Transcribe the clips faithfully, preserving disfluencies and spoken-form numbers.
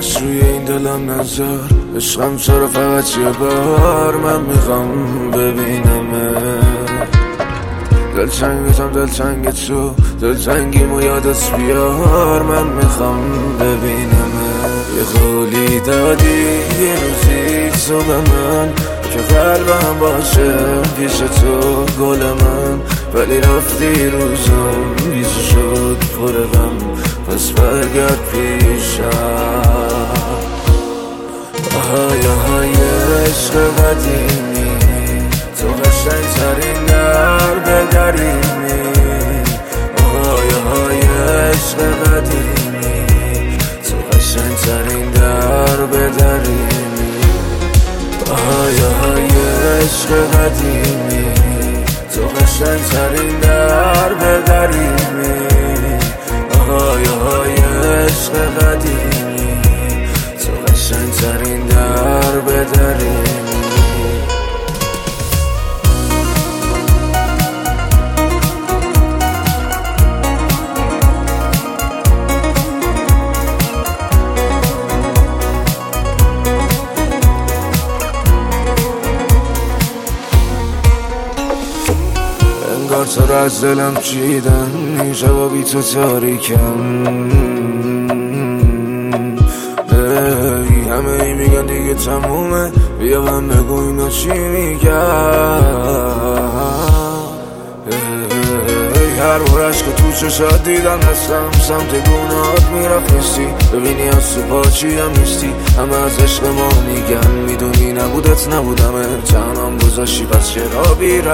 بس روی این دلم نذار. عشقم چرا فقط یه بار من میخوام ببینمه. دلتنگتم دلتنگ تو، دلتنگیمو یادت بیار من میخوام ببینمه. یه قولی دادی یه روزی تو به من که قلبم باشه پیش تو گل من، ولی رفتی روزم بیزو شد پر غم، پس برگرد پیشم. آهای آهای عشق قدیمی، تو قشنگ ترین در به دریمی. آهای آهای عشق قدیمی، تو قشنگ ترین در به دریمی. آهای آهای عشق قدیمی، تو قشنگ ترین در به دریمی. آهای آهای عشق قدیمی، تو قشنگ ترین در به دریمی. انگار تو رو از دلم چیدن، این جوابی تو تاریکم. ای همه ای میگن دیگه تمومه، بیا من بگو اینا چی میگن. هر بار عشق تو چشات دیدم دستم سمت گونهات میرفت نیستی. ببینی از تو پاچیم نیستی، همه از عشق ما میگن، میدونی نبودت نبودمه. تنام گذاشتی پس چرا بیرم.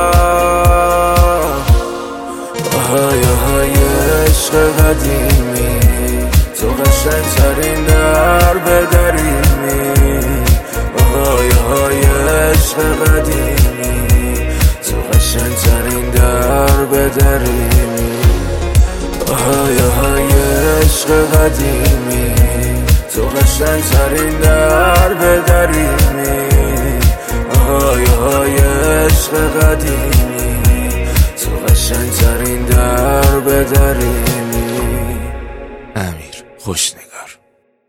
آهای آهای عشق قدیمی، تو قشنگ ترین در به دریمی. آهای آهای عشق قدیمی، تو قشنگ ترین در به دریمی. آهای آهای عشق قدیمی، تو قشنگ ترین در به دریمی. آهای آهای عشق قدیمی، تو قشنگ ترین در به دریمی. امیر خوشنگ.